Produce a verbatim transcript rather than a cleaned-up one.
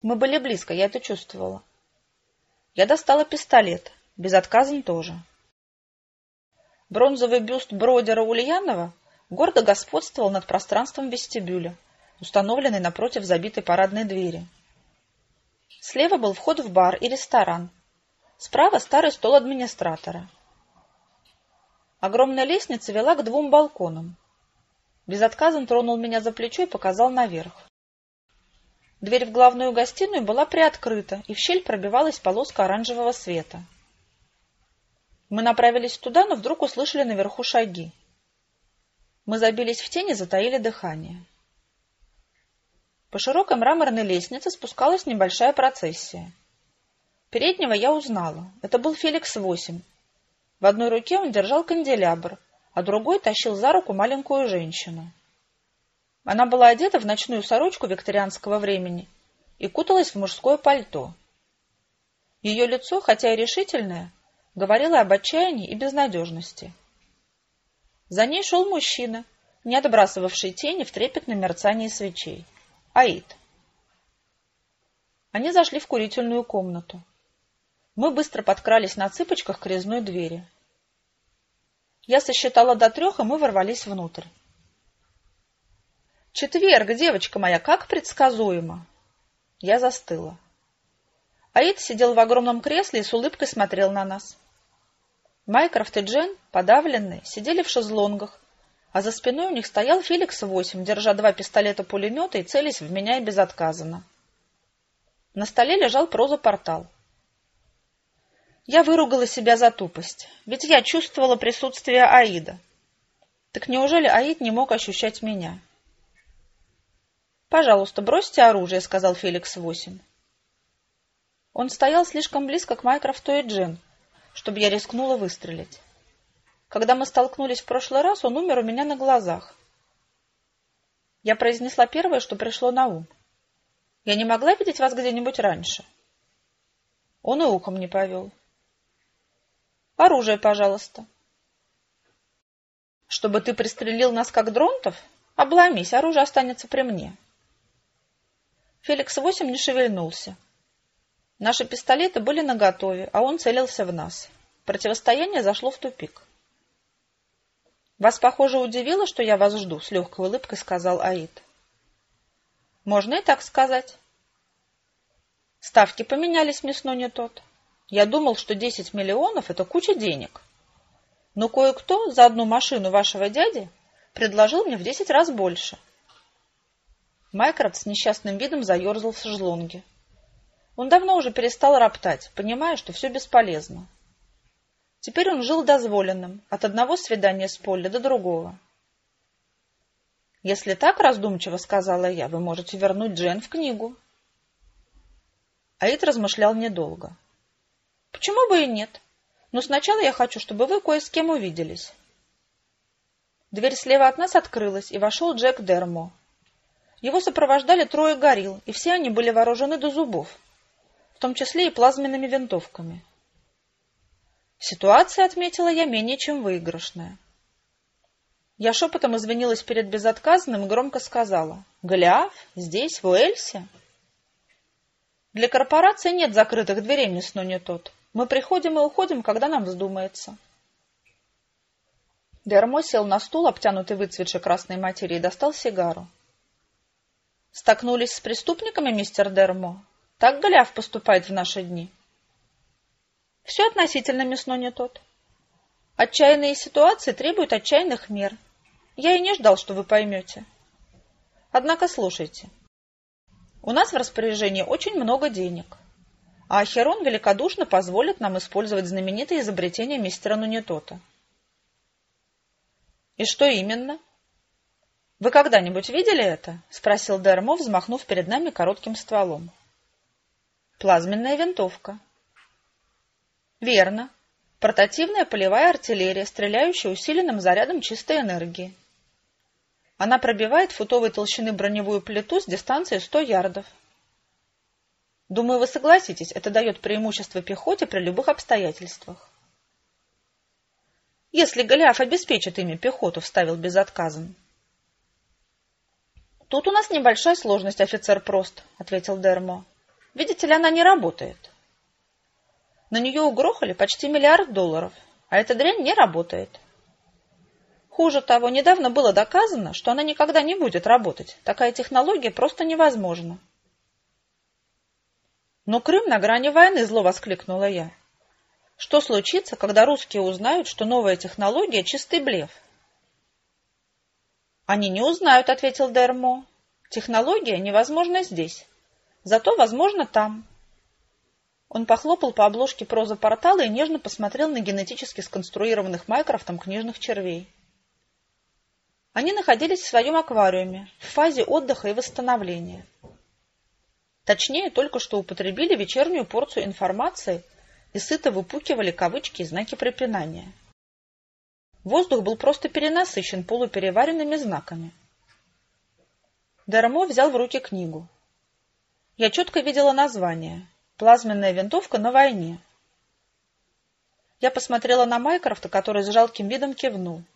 Мы были близко, я это чувствовала. Я достала пистолет, безотказен тоже. Бронзовый бюст Бродера Ульянова гордо господствовал над пространством вестибюля, установленный напротив забитой парадной двери. Слева был вход в бар и ресторан. Справа старый стол администратора. Огромная лестница вела к двум балконам. Безотказен тронул меня за плечо и показал наверх. Дверь в главную гостиную была приоткрыта, и в щель пробивалась полоска оранжевого света. Мы направились туда, но вдруг услышали наверху шаги. Мы забились в тени, затаили дыхание. По широкой мраморной лестнице спускалась небольшая процессия. Переднего я узнала. Это был Феликс восемь. В одной руке он держал канделябр, а другой тащил за руку маленькую женщину. Она была одета в ночную сорочку викторианского времени и куталась в мужское пальто. Ее лицо, хотя и решительное, говорило об отчаянии и безнадежности. За ней шел мужчина, не отбрасывавший тени в трепетном мерцании свечей. Аид. Они зашли в курительную комнату. Мы быстро подкрались на цыпочках к резной двери. Я сосчитала до трех, и мы ворвались внутрь. «Четверг, девочка моя, как предсказуемо!» Я застыла. Аид сидел в огромном кресле и с улыбкой смотрел на нас. Майкрофт и Джен, подавленные, сидели в шезлонгах, а за спиной у них стоял Феликс восемь, держа два пистолета-пулемета и целясь в меня и безотказно. На столе лежал проза-портал. Я выругала себя за тупость, ведь я чувствовала присутствие Аида. Так неужели Аид не мог ощущать меня? «Пожалуйста, бросьте оружие», — сказал Феликс восемь. Он стоял слишком близко к Майкрофту и Джен, чтобы я рискнула выстрелить. Когда мы столкнулись в прошлый раз, он умер у меня на глазах. Я произнесла первое, что пришло на ум. «Я не могла видеть вас где-нибудь раньше?» Он и ухом не повел. «Оружие, пожалуйста». «Чтобы ты пристрелил нас, как дронтов? Обломись, оружие останется при мне». Феликс восемь не шевельнулся. Наши пистолеты были наготове, а он целился в нас. Противостояние зашло в тупик. «Вас, похоже, удивило, что я вас жду», — с легкой улыбкой сказал Аид. «Можно и так сказать». Ставки поменялись, мясно не тот. Я думал, что десять миллионов — это куча денег. Но кое-кто за одну машину вашего дяди предложил мне в десять раз больше. Майкрофт с несчастным видом заерзал в шезлонге. Он давно уже перестал роптать, понимая, что все бесполезно. Теперь он жил дозволенным, от одного свидания с Полли до другого. «Если так, раздумчиво сказала я, вы можете вернуть Джен в книгу». Аид размышлял недолго. «Почему бы и нет? Но сначала я хочу, чтобы вы кое с кем увиделись». Дверь слева от нас открылась, и вошел Джек Дермо. Его сопровождали трое горилл, и все они были вооружены до зубов, в том числе и плазменными винтовками. Ситуация, отметила я, менее чем выигрышная. Я шепотом извинилась перед безотказным и громко сказала: «Голиаф? Здесь, в Уэльсе?» «Для корпорации нет закрытых дверей, мясно не тот. Мы приходим и уходим, когда нам вздумается». Дермо сел на стул, обтянутый выцветшей красной материей, и достал сигару. «Столкнулись с преступниками, мистер Дермо? Так Голиаф поступает в наши дни?» «Все относительно, мясно не тот. Отчаянные ситуации требуют отчаянных мер. Я и не ждал, что вы поймете. Однако слушайте. У нас в распоряжении очень много денег, а Ахерон великодушно позволит нам использовать знаменитое изобретение мистера Нунетота». «И что именно?» «Вы когда-нибудь видели это?» — спросил Дермо, взмахнув перед нами коротким стволом. «Плазменная винтовка». «Верно. Портативная полевая артиллерия, стреляющая усиленным зарядом чистой энергии. Она пробивает футовой толщины броневую плиту с дистанции сто ярдов. Думаю, вы согласитесь, это дает преимущество пехоте при любых обстоятельствах». «Если Голиаф обеспечит ими пехоту», — вставил безотказен. «Тут у нас небольшая сложность, офицер Прост», — ответил Дермо. Видите ли, она не работает. На нее угрохали почти миллиард долларов, а эта дрянь не работает. Хуже того, недавно было доказано, что она никогда не будет работать. Такая технология просто невозможна. «Но Крым на грани войны», — зло воскликнула я. «Что случится, когда русские узнают, что новая технология — чистый блеф?» «Они не узнают», — ответил Дермо. «Технология невозможна здесь, зато возможна там». Он похлопал по обложке проза-портала и нежно посмотрел на генетически сконструированных Майкрофтом книжных червей. Они находились в своем аквариуме, в фазе отдыха и восстановления. Точнее, только что употребили вечернюю порцию информации и сыто выпукивали кавычки и знаки препинания. Воздух был просто перенасыщен полупереваренными знаками. Дермо взял в руки книгу. Я четко видела название «Плазменная винтовка на войне». Я посмотрела на Майкрофта, который с жалким видом кивнул.